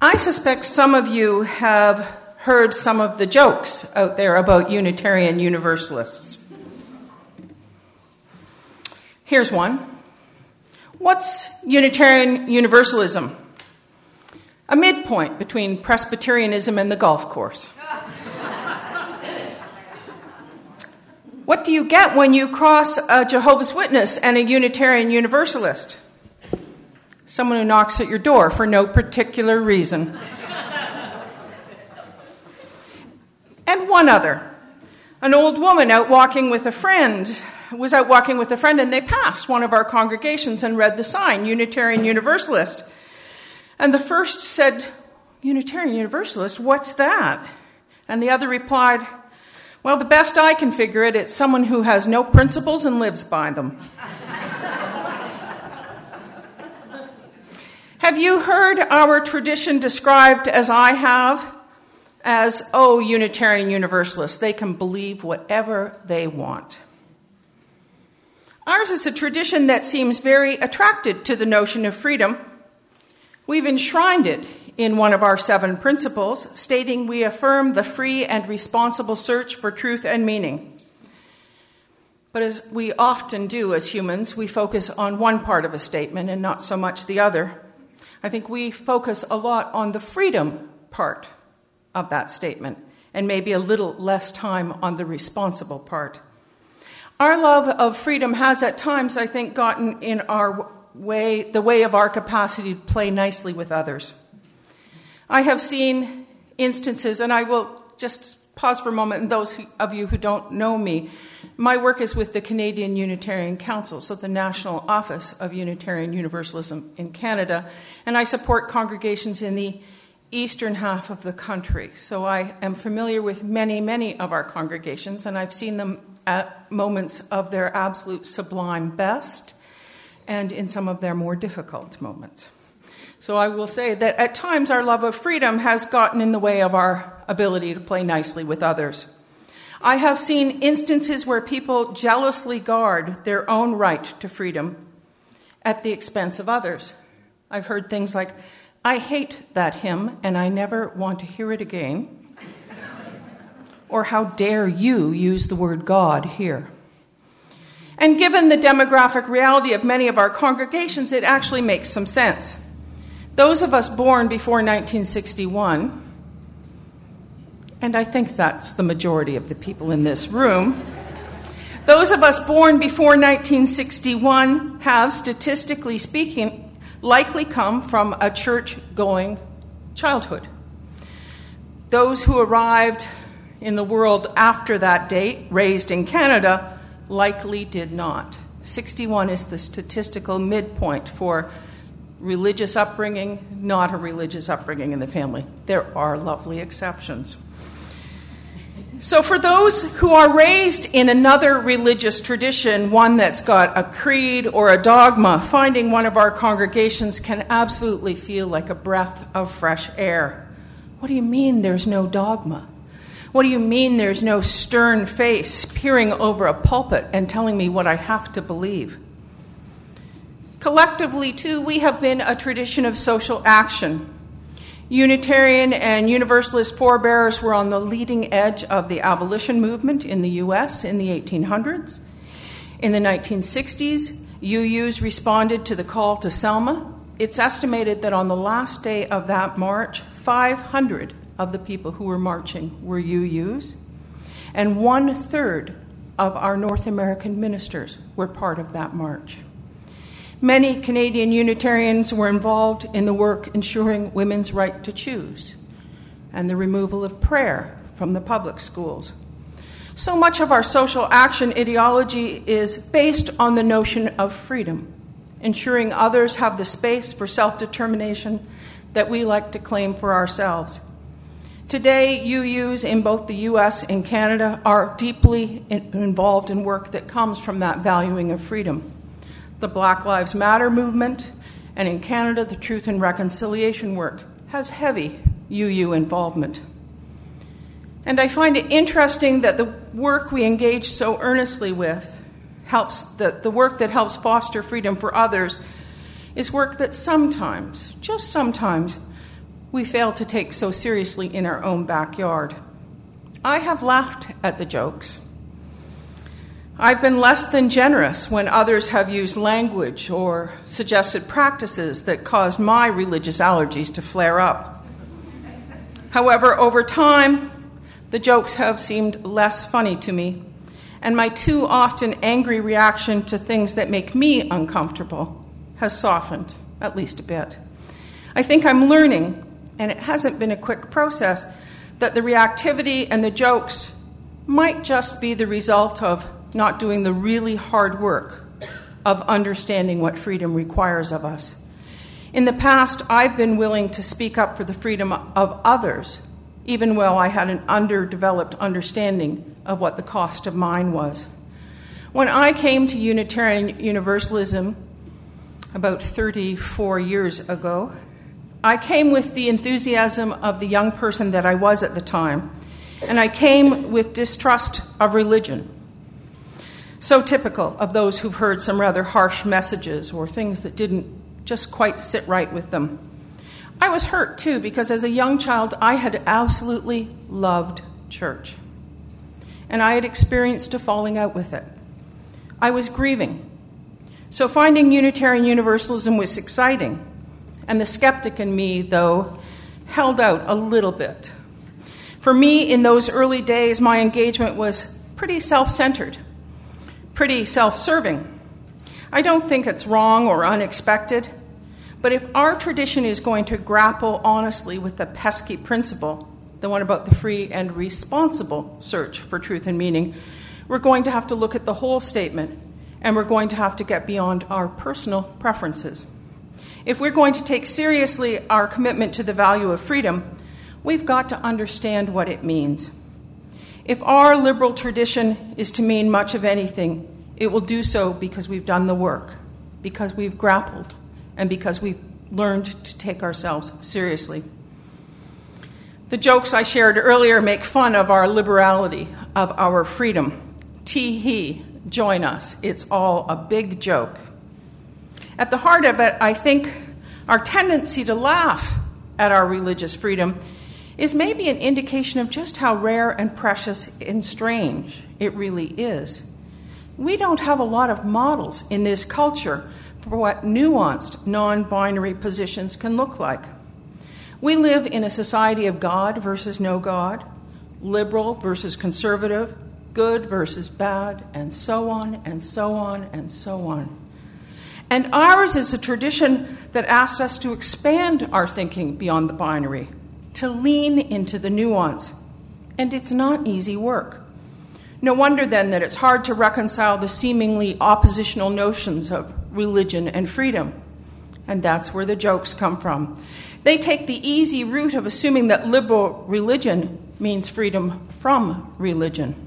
I suspect some of you have heard some of the jokes out there about Unitarian Universalists. Here's one. What's Unitarian Universalism? A midpoint between Presbyterianism and the golf course. What do you get when you cross a Jehovah's Witness and a Unitarian Universalist? Someone who knocks at your door for no particular reason. And one other. An old woman was out walking with a friend, and they passed one of our congregations and read the sign, Unitarian Universalist. And the first said, Unitarian Universalist, what's that? And the other replied, well, the best I can figure it, it's someone who has no principles and lives by them. Have you heard our tradition described as I have? As, Unitarian Universalists, they can believe whatever they want. Ours is a tradition that seems very attracted to the notion of freedom. We've enshrined it in one of our 7 principles, stating we affirm the free and responsible search for truth and meaning. But as we often do as humans, we focus on one part of a statement and not so much the other. I think we focus a lot on the freedom part of that statement and maybe a little less time on the responsible part. Our love of freedom has at times, I think, gotten in our way, the way of our capacity to play nicely with others. I have seen instances, and I will just pause for a moment, and those of you who don't know me, my work is with the Canadian Unitarian Council, so the National Office of Unitarian Universalism in Canada, and I support congregations in the eastern half of the country. So I am familiar with many, many of our congregations, and I've seen them at moments of their absolute sublime best and in some of their more difficult moments. So I will say that at times our love of freedom has gotten in the way of our ability to play nicely with others. I have seen instances where people jealously guard their own right to freedom at the expense of others. I've heard things like, I hate that hymn and I never want to hear it again. Or how dare you use the word God here? And given the demographic reality of many of our congregations, it actually makes some sense. Those of us born before 1961, and I think that's the majority of the people in this room, those of us born before 1961 have, statistically speaking, likely come from a church-going childhood. Those who arrived in the world after that date, raised in Canada, likely did not. 61 is the statistical midpoint for religious upbringing, not a religious upbringing in the family. There are lovely exceptions. So for those who are raised in another religious tradition, one that's got a creed or a dogma, finding one of our congregations can absolutely feel like a breath of fresh air. What do you mean there's no dogma? What do you mean there's no stern face peering over a pulpit and telling me what I have to believe? Collectively, too, we have been a tradition of social action. Unitarian and Universalist forebears were on the leading edge of the abolition movement in the U.S. in the 1800s. In the 1960s, UUs responded to the call to Selma. It's estimated that on the last day of that march, 500 of the people who were marching were UUs, and 1/3 of our North American ministers were part of that march. Many Canadian Unitarians were involved in the work ensuring women's right to choose and the removal of prayer from the public schools. So much of our social action ideology is based on the notion of freedom, ensuring others have the space for self-determination that we like to claim for ourselves. Today, UUs in both the U.S. and Canada are deeply involved in work that comes from that valuing of freedom. The Black Lives Matter movement, and in Canada, the Truth and Reconciliation work, has heavy UU involvement. And I find it interesting that the work we engage so earnestly with helps, the work that helps foster freedom for others, is work that sometimes, just sometimes, we fail to take so seriously in our own backyard. I have laughed at the jokes. I've been less than generous when others have used language or suggested practices that caused my religious allergies to flare up. However, over time, the jokes have seemed less funny to me, and my too often angry reaction to things that make me uncomfortable has softened, at least a bit. I think I'm learning, and it hasn't been a quick process, that the reactivity and the jokes might just be the result of not doing the really hard work of understanding what freedom requires of us. In the past, I've been willing to speak up for the freedom of others, even while I had an underdeveloped understanding of what the cost of mine was. When I came to Unitarian Universalism about 34 years ago, I came with the enthusiasm of the young person that I was at the time, and I came with distrust of religion. So typical of those who've heard some rather harsh messages or things that didn't just quite sit right with them. I was hurt, too, because as a young child, I had absolutely loved church. And I had experienced a falling out with it. I was grieving. So finding Unitarian Universalism was exciting. And the skeptic in me, though, held out a little bit. For me, in those early days, my engagement was pretty self-centered, pretty self-serving. I don't think it's wrong or unexpected. But if our tradition is going to grapple honestly with the pesky principle, the one about the free and responsible search for truth and meaning, we're going to have to look at the whole statement, and we're going to have to get beyond our personal preferences. If we're going to take seriously our commitment to the value of freedom, we've got to understand what it means. If our liberal tradition is to mean much of anything, it will do so because we've done the work, because we've grappled, and because we've learned to take ourselves seriously. The jokes I shared earlier make fun of our liberality, of our freedom. Tee-hee, join us. It's all a big joke. At the heart of it, I think our tendency to laugh at our religious freedom is maybe an indication of just how rare and precious and strange it really is. We don't have a lot of models in this culture for what nuanced, non-binary positions can look like. We live in a society of God versus no God, liberal versus conservative, good versus bad, and so on, and so on, and so on. And ours is a tradition that asks us to expand our thinking beyond the binary, to lean into the nuance. And it's not easy work. No wonder, then, that it's hard to reconcile the seemingly oppositional notions of religion and freedom. And that's where the jokes come from. They take the easy route of assuming that liberal religion means freedom from religion.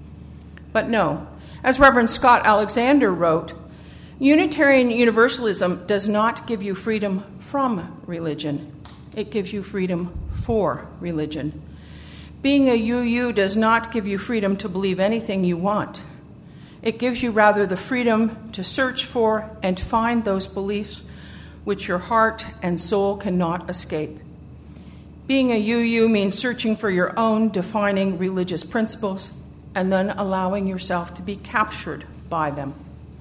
But no, as Reverend Scott Alexander wrote, Unitarian Universalism does not give you freedom from religion. It gives you freedom for religion. Being a UU does not give you freedom to believe anything you want. It gives you rather the freedom to search for and find those beliefs which your heart and soul cannot escape. Being a UU means searching for your own defining religious principles and then allowing yourself to be captured by them.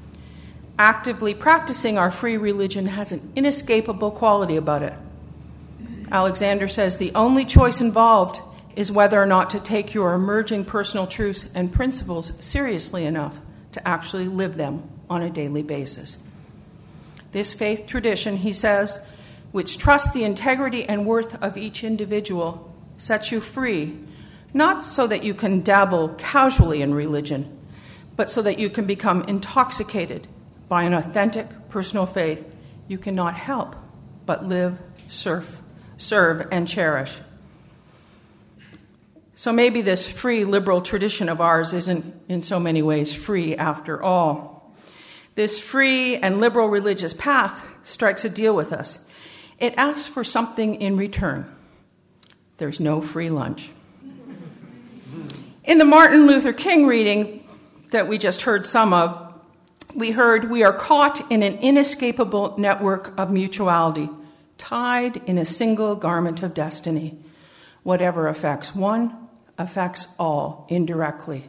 Actively practicing our free religion has an inescapable quality about it. Alexander says the only choice involved is whether or not to take your emerging personal truths and principles seriously enough to actually live them on a daily basis. This faith tradition, he says, which trusts the integrity and worth of each individual, sets you free, not so that you can dabble casually in religion, but so that you can become intoxicated by an authentic personal faith you cannot help but live, serve, and cherish. So maybe this free liberal tradition of ours isn't in so many ways free after all. This free and liberal religious path strikes a deal with us. It asks for something in return. There's no free lunch. In the Martin Luther King reading that we just heard some of, we heard, "We are caught in an inescapable network of mutuality, tied in a single garment of destiny. Whatever affects one affects all indirectly.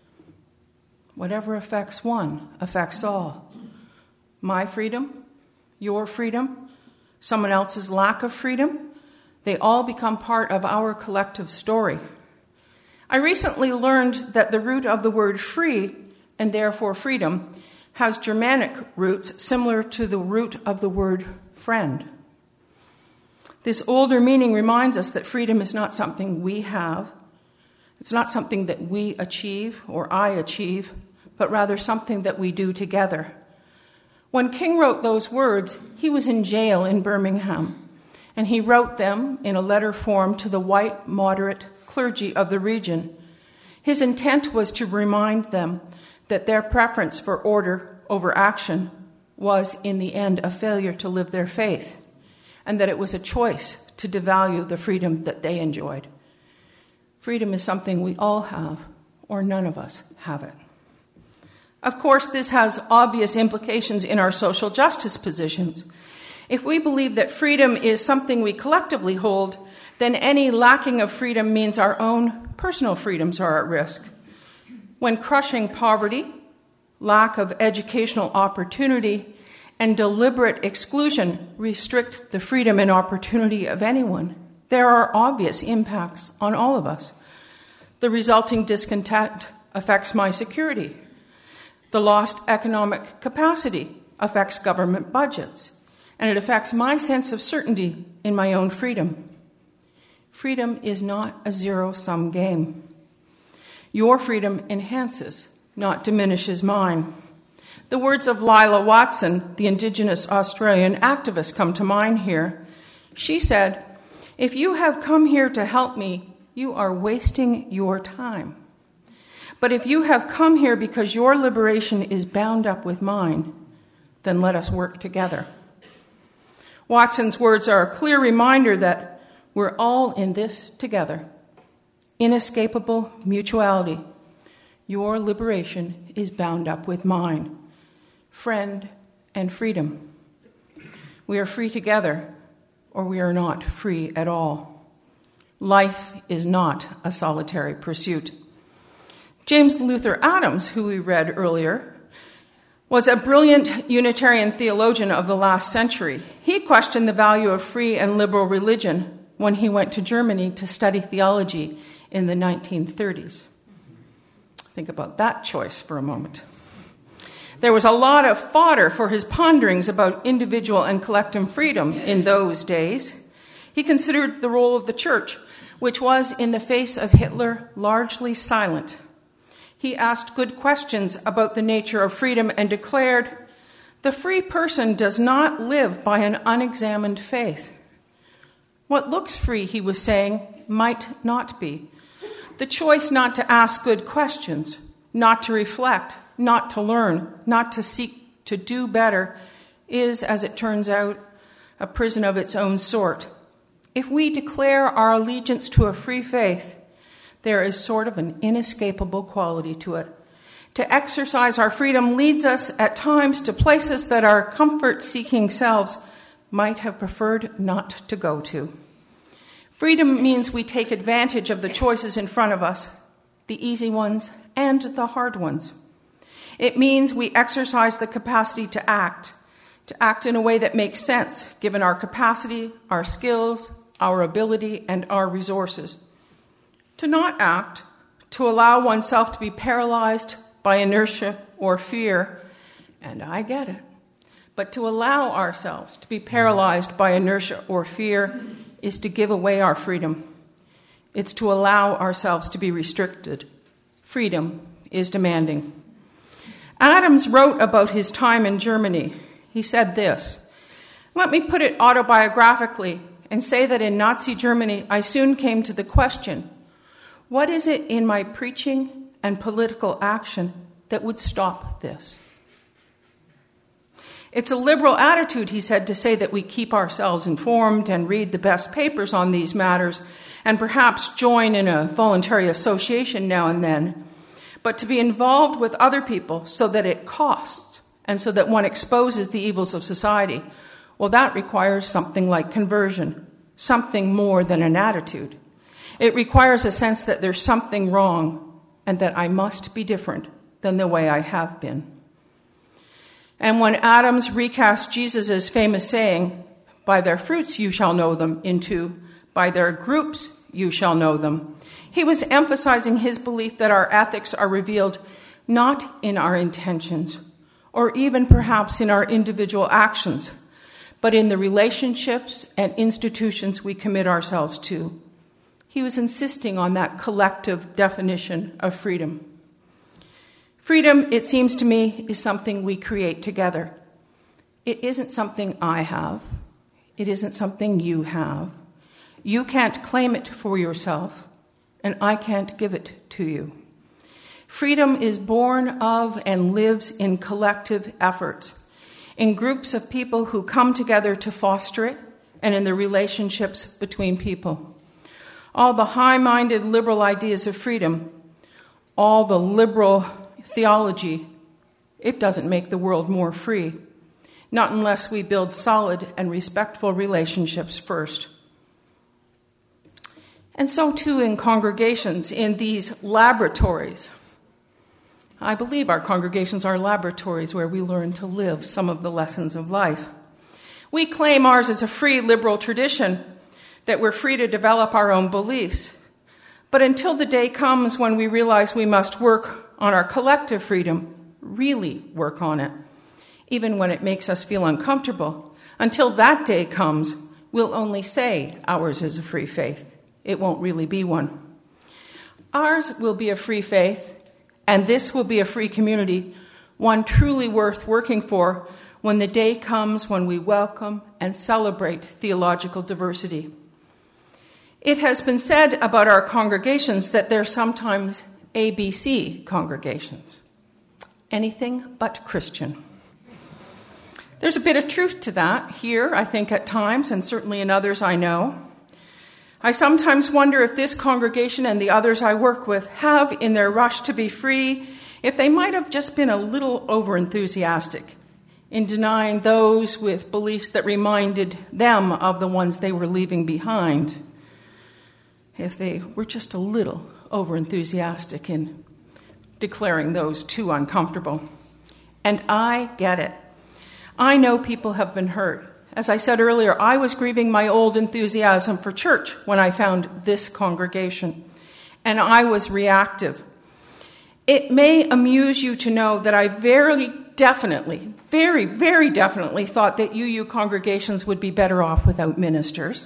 Whatever affects one affects all. My freedom, your freedom, someone else's lack of freedom, they all become part of our collective story. I recently learned that the root of the word free, and therefore freedom, has Germanic roots similar to the root of the word friend. This older meaning reminds us that freedom is not something we have. It's not something that we achieve or I achieve, but rather something that we do together. When King wrote those words, he was in jail in Birmingham, and he wrote them in a letter form to the white, moderate clergy of the region. His intent was to remind them that their preference for order over action was, in the end, a failure to live their faith, and that it was a choice to devalue the freedom that they enjoyed. Freedom is something we all have, or none of us have it. Of course, this has obvious implications in our social justice positions. If we believe that freedom is something we collectively hold, then any lacking of freedom means our own personal freedoms are at risk. When crushing poverty, lack of educational opportunity, and deliberate exclusion restrict the freedom and opportunity of anyone, there are obvious impacts on all of us. The resulting discontent affects my security. The lost economic capacity affects government budgets, and it affects my sense of certainty in my own freedom. Freedom is not a zero-sum game. Your freedom enhances, not diminishes mine. The words of Lila Watson, the Indigenous Australian activist, come to mind here. She said, "If you have come here to help me, you are wasting your time. But if you have come here because your liberation is bound up with mine, then let us work together." Watson's words are a clear reminder that we're all in this together. Inescapable mutuality. Your liberation is bound up with mine. Friend and freedom. We are free together, or we are not free at all. Life is not a solitary pursuit. James Luther Adams, who we read earlier, was a brilliant Unitarian theologian of the last century. He questioned the value of free and liberal religion when he went to Germany to study theology in the 1930s. Think about that choice for a moment. There was a lot of fodder for his ponderings about individual and collective freedom in those days. He considered the role of the church, which was, in the face of Hitler, largely silent. He asked good questions about the nature of freedom and declared, "The free person does not live by an unexamined faith." What looks free, he was saying, might not be. The choice not to ask good questions, not to reflect, not to learn, not to seek to do better, is, as it turns out, a prison of its own sort. If we declare our allegiance to a free faith, there is sort of an inescapable quality to it. To exercise our freedom leads us at times to places that our comfort-seeking selves might have preferred not to go to. Freedom means we take advantage of the choices in front of us, the easy ones and the hard ones. It means we exercise the capacity to act in a way that makes sense, given our capacity, our skills, our ability, and our resources. To not act, to allow oneself to be paralyzed by inertia or fear, and I get it, but to allow ourselves to be paralyzed by inertia or fear is to give away our freedom. It's to allow ourselves to be restricted. Freedom is demanding. Adams wrote about his time in Germany. He said this, "Let me put it autobiographically and say that in Nazi Germany, I soon came to the question, what is it in my preaching and political action that would stop this?" It's a liberal attitude, he said, to say that we keep ourselves informed and read the best papers on these matters and perhaps join in a voluntary association now and then, but to be involved with other people so that it costs and so that one exposes the evils of society Well, that requires something like conversion, something more than an attitude. It requires a sense that there's something wrong and that I must be different than the way I have been. And when Adams recast Jesus' famous saying, "By their fruits you shall know them," into "By their groups you shall know them," he was emphasizing his belief that our ethics are revealed not in our intentions, or even perhaps in our individual actions, but in the relationships and institutions we commit ourselves to. He was insisting on that collective definition of freedom. Freedom, it seems to me, is something we create together. It isn't something I have. It isn't something you have. You can't claim it for yourself, and I can't give it to you. Freedom is born of and lives in collective efforts, in groups of people who come together to foster it, and in the relationships between people. All the high-minded liberal ideas of freedom, all the liberal theology, it doesn't make the world more free, not unless we build solid and respectful relationships first. And so too in congregations, in these laboratories. I believe our congregations are laboratories where we learn to live some of the lessons of life. We claim ours is a free liberal tradition, that we're free to develop our own beliefs. But until the day comes when we realize we must work on our collective freedom, really work on it, even when it makes us feel uncomfortable, until that day comes, we'll only say ours is a free faith. It won't really be one. Ours will be a free faith, and this will be a free community, one truly worth working for when the day comes when we welcome and celebrate theological diversity. It has been said about our congregations that they're sometimes ABC congregations. Anything but Christian. There's a bit of truth to that here, I think, at times, and certainly in others I know. I sometimes wonder if this congregation and the others I work with have, in their rush to be free, if they might have just been a little over-enthusiastic in denying those with beliefs that reminded them of the ones they were leaving behind. If they were just a little over-enthusiastic in declaring those too uncomfortable. And I get it. I know people have been hurt. As I said earlier, I was grieving my old enthusiasm for church when I found this congregation, and I was reactive. It may amuse you to know that I very definitely thought that UU congregations would be better off without ministers.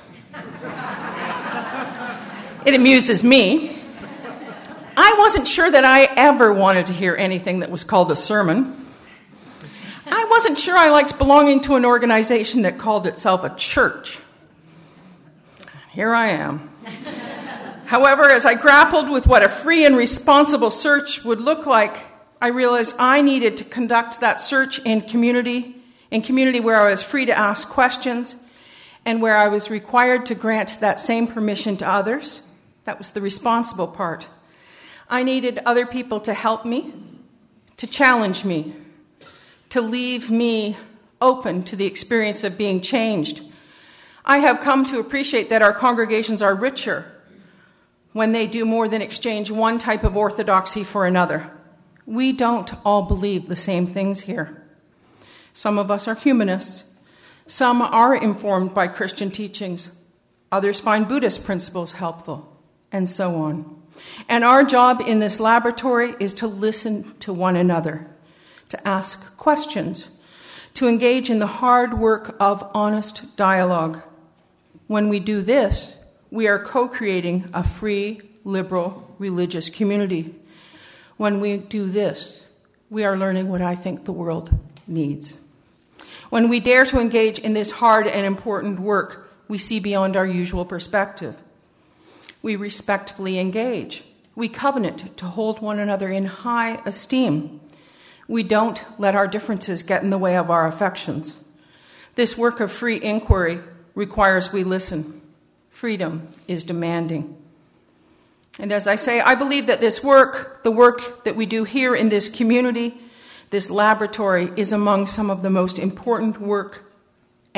It amuses me. I wasn't sure that I ever wanted to hear anything that was called a sermon. I wasn't sure I liked belonging to an organization that called itself a church. Here I am. However, as I grappled with what a free and responsible search would look like, I realized I needed to conduct that search in community where I was free to ask questions and where I was required to grant that same permission to others. That was the responsible part. I needed other people to help me, to challenge me, to leave me open to the experience of being changed. I have come to appreciate that our congregations are richer when they do more than exchange one type of orthodoxy for another. We don't all believe the same things here. Some of us are humanists. Some are informed by Christian teachings. Others find Buddhist principles helpful, and so on. And our job in this laboratory is to listen to one another, to ask questions, to engage in the hard work of honest dialogue. When we do this, we are co-creating a free, liberal, religious community. When we do this, we are learning what I think the world needs. When we dare to engage in this hard and important work, we see beyond our usual perspective. We respectfully engage. We covenant to hold one another in high esteem. We don't let our differences get in the way of our affections. This work of free inquiry requires we listen. Freedom is demanding. And as I say, I believe that this work, the work that we do here in this community, this laboratory, is among some of the most important work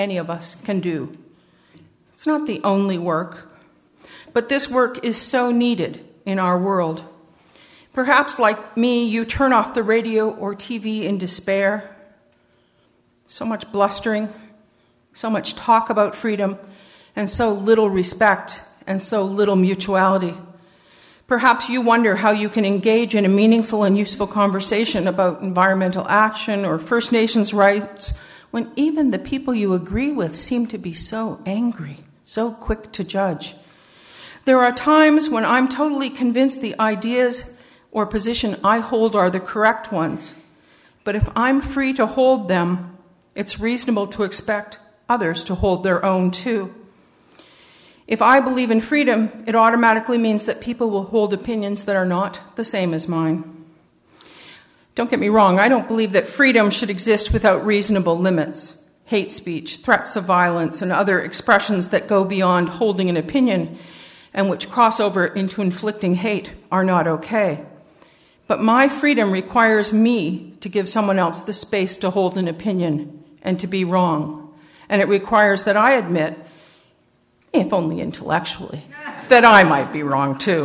any of us can do. It's not the only work, but this work is so needed in our world. Perhaps, like me, you turn off the radio or TV in despair. So much blustering, so much talk about freedom, and so little respect, and so little mutuality. Perhaps you wonder how you can engage in a meaningful and useful conversation about environmental action or First Nations rights when even the people you agree with seem to be so angry, so quick to judge. There are times when I'm totally convinced the ideas or position I hold are the correct ones. But if I'm free to hold them, it's reasonable to expect others to hold their own too. If I believe in freedom, it automatically means that people will hold opinions that are not the same as mine. Don't get me wrong, I don't believe that freedom should exist without reasonable limits. Hate speech, threats of violence, and other expressions that go beyond holding an opinion and which cross over into inflicting hate are not okay. But my freedom requires me to give someone else the space to hold an opinion and to be wrong. And it requires that I admit, if only intellectually, that I might be wrong too.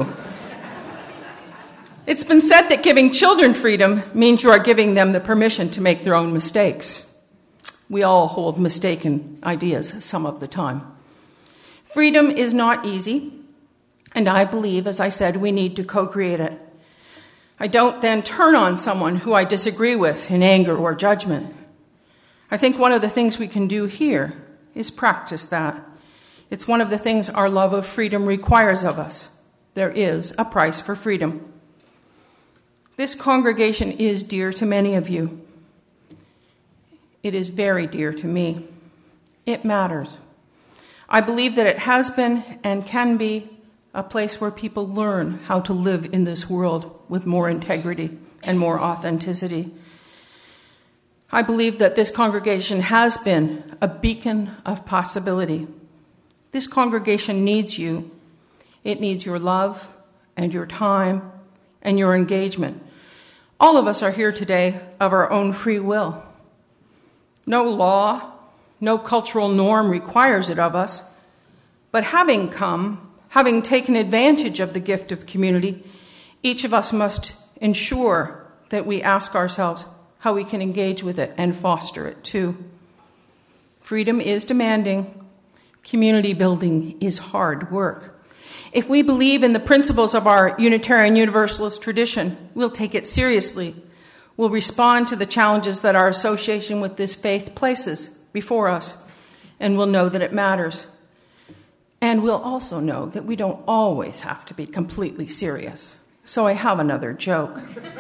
It's been said that giving children freedom means you are giving them the permission to make their own mistakes. We all hold mistaken ideas some of the time. Freedom is not easy, and I believe, as I said, we need to co-create it. I don't then turn on someone who I disagree with in anger or judgment. I think one of the things we can do here is practice that. It's one of the things our love of freedom requires of us. There is a price for freedom. This congregation is dear to many of you. It is very dear to me. It matters. I believe that it has been and can be a place where people learn how to live in this world with more integrity and more authenticity. I believe that this congregation has been a beacon of possibility. This congregation needs you. It needs your love and your time and your engagement. All of us are here today of our own free will. No law, no cultural norm requires it of us, but having come, having taken advantage of the gift of community, each of us must ensure that we ask ourselves how we can engage with it and foster it too. Freedom is demanding. Community building is hard work. If we believe in the principles of our Unitarian Universalist tradition, we'll take it seriously. We'll respond to the challenges that our association with this faith places before us, and we'll know that it matters. And we'll also know that we don't always have to be completely serious. So I have another joke.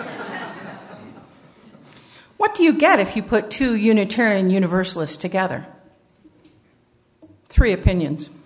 What do you get if you put two Unitarian Universalists together? 3 opinions.